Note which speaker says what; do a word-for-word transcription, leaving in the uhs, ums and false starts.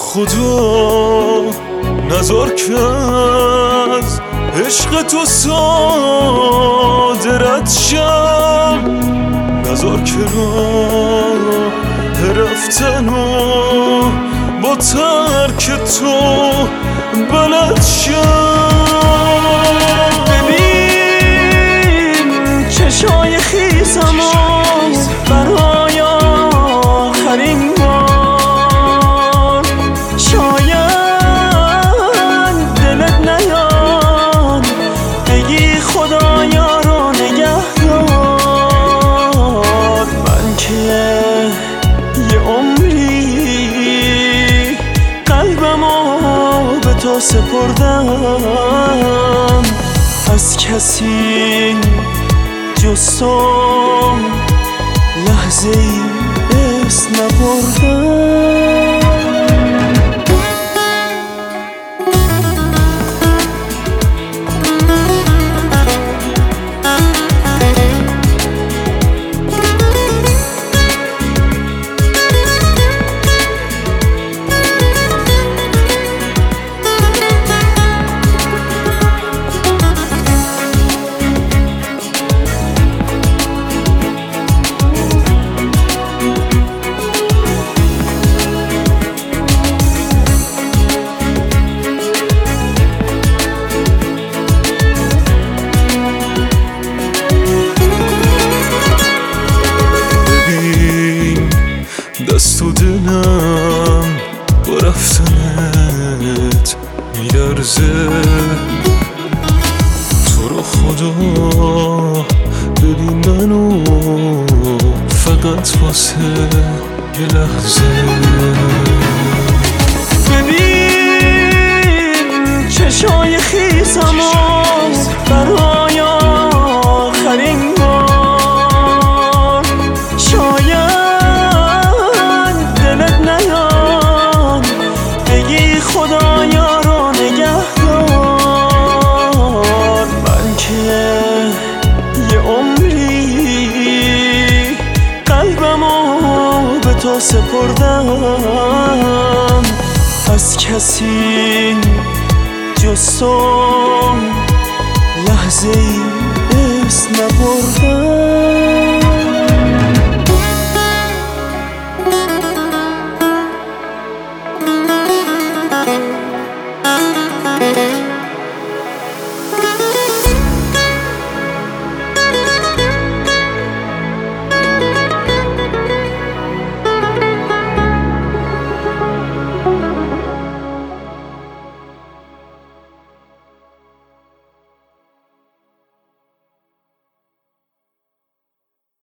Speaker 1: خدا نذار که از عشق تو صادرت شم، نذار که راه رفتنو با ترک تو بلد شم.
Speaker 2: ببین چشای خیزمو برای آخرین بار، شاید دلت نیاد بگی خدایا رو نگهدار. من که یه عمری قلبمو به تو سپردم، از کسی جز تو لحظه ای اسم نبردم.
Speaker 1: دست و دلم با رفتنت میلرزه، تو رو خدا ببین منو فقط واسه یه لحظه.
Speaker 2: ببین چشای خیزمو برای آخرین بار، شاید خدایا رو نگهدار. من که یه عمری قلبمو به تو سپردم، از کسی جز تو لحظه ای اسم نبردم.